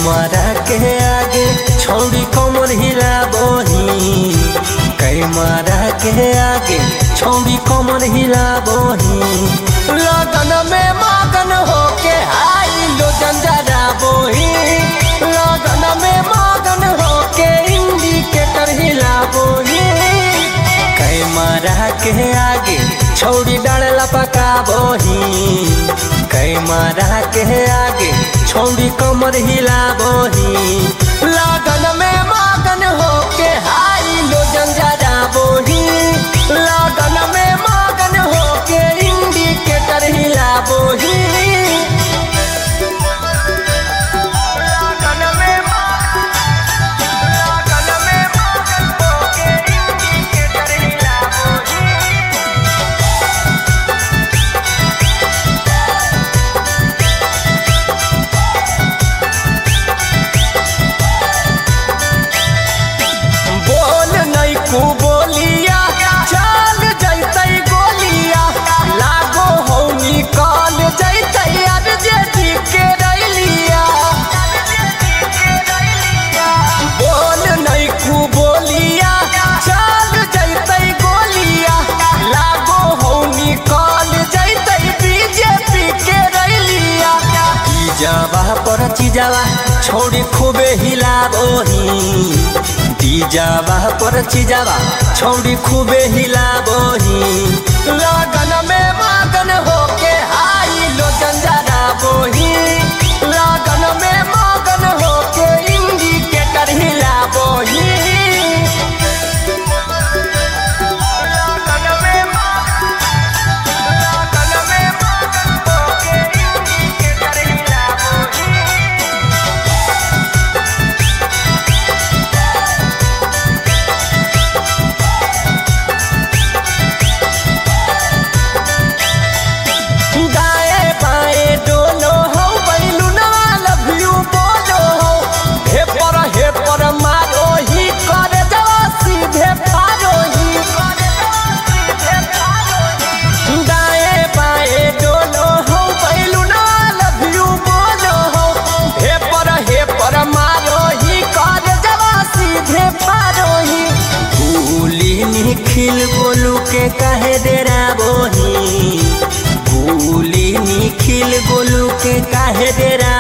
Camera के आगे छौड़ी कमर हिला बोही, कैमरा के आगे छौड़ी कमर हिला बोही। लगन में मगन होके आई लो जंजरा बोही, लगन में मगन होके इंडिकेटर हिला बोही। कैमरा के आगे छौड़ी डाल लपका बोही, कैमरा के आगे छौड़ी कमर हिला बोही। लगन में मगन होके हाई लो जंजरा बोही, लगन में मगन होके इंडिकेटर हिला बोही। बोलिया चल जैतै गोलिया, लागो हो निकल जैतै अर्जेडी के रैलिया। बोल नहीं कु बोलिया चल जैतै गोलिया, लागो हो निकल जैतै बीजेपी के रैलिया। डीजवा पर चीजवा छोड़ी खूबे हिला बोही, डीजवा पर चीजवा छौड़ी खूबे हिला बोही। लगन में मगन होके आई लो जंजरा बोही, लगन में मगन होके इंडिकेटर हिला बोही। निखिल गोलू के काहे डेरा बोही, भूली निखिल गोलू के काहे डेरा